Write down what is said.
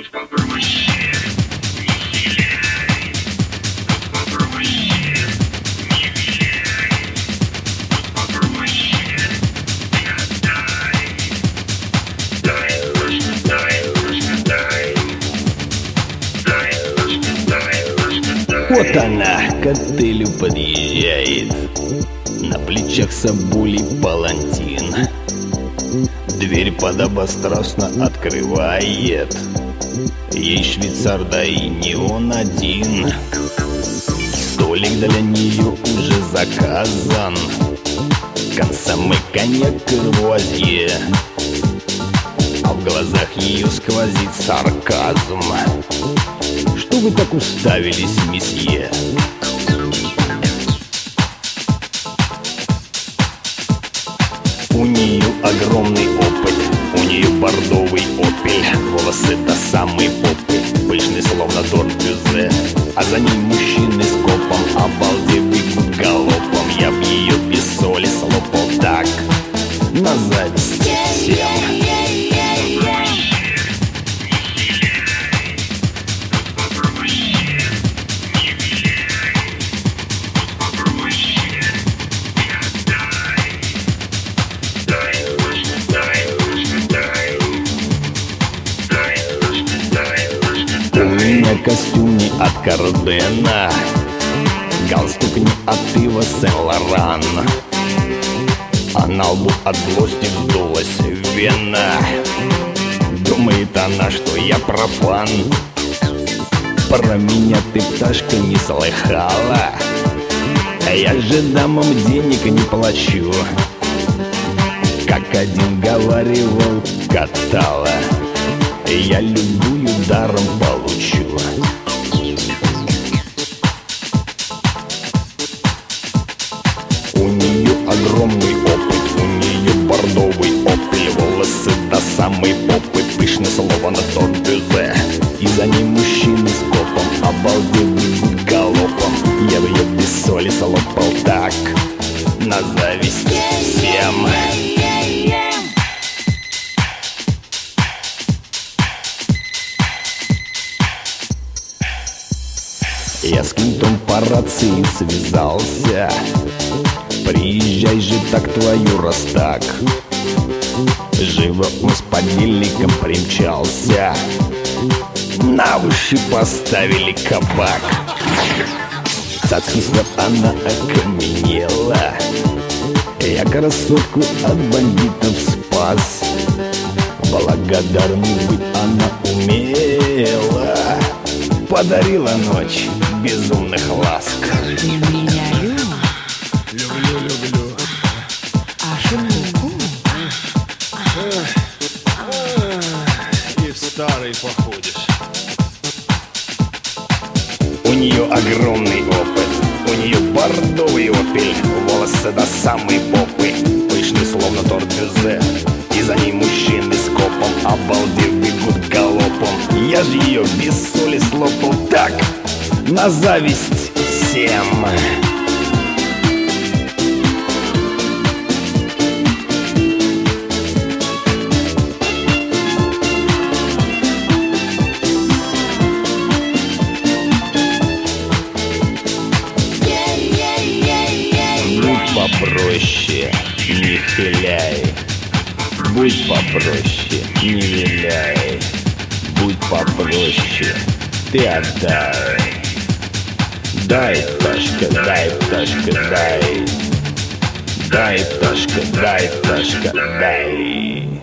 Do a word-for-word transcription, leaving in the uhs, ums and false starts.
Вот она к отелю подъезжает, на плечах соболей палантин. Дверь подобострастно открывает, ей швейцар, да и не он один. Столик для нее уже заказан, консоме, коньяк, курвуазье, а в глазах ее сквозит сарказм. Что вы так уставились, месье? У нее огромный опыт, у нее бордовый опель, волосы до самой попы, пышный словно торт бюзе, а за ней мужчины с копом, обалдев бегут галопом. Я б ее без соли слопал так, на зависть всем. Костюм не от Кардена, галстук не от Ива Сен-Лоран, а на лбу от злости вздулась вена. Думает она, что я профан. Про меня ты, пташка, не слыхала, а я же дамам денег не плачу. Как один говаривал, катала, я любую даром получу. У нее огромный опыт, у нее бордовый опель, волосы до самой попы, пышное слово на торт бюзе, и за ней мужчины с копом, обалдев бегут галопом. Я в ее без соли слопал так, на зависть всем. Я с кем-то по рации связался, приезжай же так твою, раз так. Живо он с подельником примчался, на уши поставили кабак. Цацки свет она окаменела, я красотку от бандитов спас. Благодарной быть она умела, подарила ночь безумных ласк. Ты меня любишь? Люблю, люблю. А шутку? И в старый походишь. У нее огромный опыт, у нее бордовый опель, волосы до самой попы, пышный словно торт бюзе, и за ней мужчины с копом, обалдев бегут галопом. Я же ее без соли слопал так, на зависть всем. Будь попроще, не виляй. Будь попроще, не виляй. Будь попроще, ты отдай. Дай, пташка, дай, пташка, дай. Дай, пташка, дай, пташка, дай.